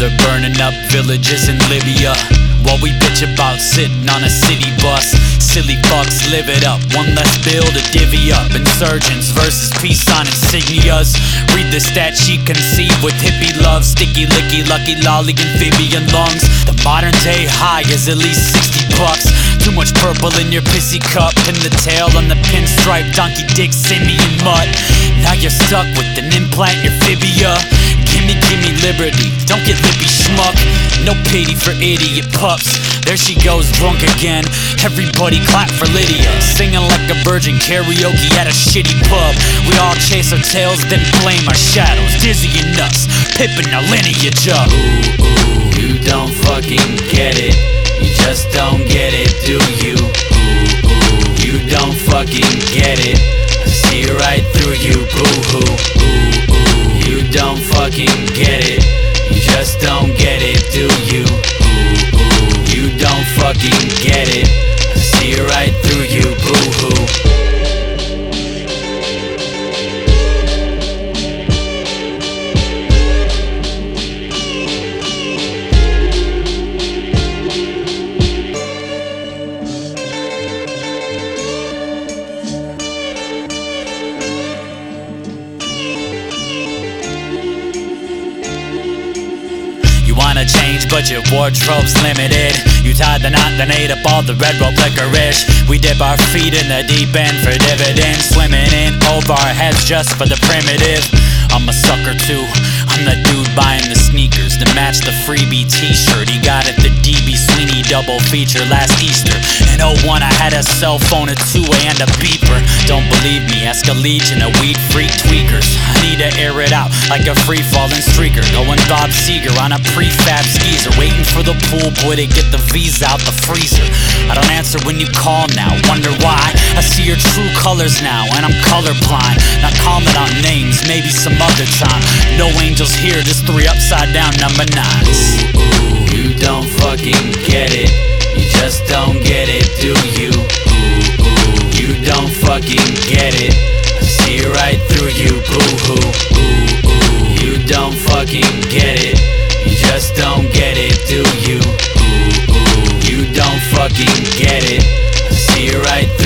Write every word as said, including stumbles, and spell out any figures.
they're burning up villages in Libya, while we bitch about sitting on a city bus. Silly fucks, live it up. One less bill to divvy up. Insurgents versus peace sign insignias. Read the stat sheet conceived with hippie love. Sticky, licky, lucky, lolly, amphibian lungs. The modern day high is at least sixty bucks. Too much purple in your pissy cup. Pin the tail on the pinstripe donkey dick simian mutt. Now you're stuck with an implant, your fibia. Gimme, gimme liberty, don't get lippy schmuck. No pity for idiot pups. There she goes drunk again. Everybody clap for Lydia, singing like a virgin karaoke at a shitty pub. We all chase our tails, then blame our shadows. Dizzying us, pippin' our lineage up. Ooh, ooh, you don't fucking get it. You just don't get it, do you? Ooh, ooh, you don't fucking get it. I see right through you, boo-hoo. Ooh, ooh, you don't fucking get it. You just don't get it, do you? Ooh, ooh, you don't fucking get it. I see right through you, boo-hoo. You wanna change, but your wardrobe's limited. You tied the knot, then ate up all the red rope licorice. We dip our feet in the deep end for dividends, swimming in over our heads just for the primitive. I'm a sucker too, I'm the dude buying the sneakers to match the freebie t-shirt he got at the D B Sweeney double feature last Easter. In oh one I had a cell phone, a two-way and a beeper. Don't believe me, ask a legion of weed freak tweakers. I need to air it out like a free-falling streaker, going Bob Seger on a prefab skeezer, waiting for the pool boy to get the V's out the freezer. I don't answer when you call now, wonder why. I see your true colors now and I'm colorblind. Not calling out names, maybe some other time. No angels here, just three upside down number nines. Ooh, ooh, you don't fucking get it. You just don't get it, do you? Ooh, ooh, you don't fucking get it. I see right through you, boo-hoo. Ooh, ooh, you don't fucking get it. You just don't get it, do you? Ooh, ooh, you don't fucking get it. I see right through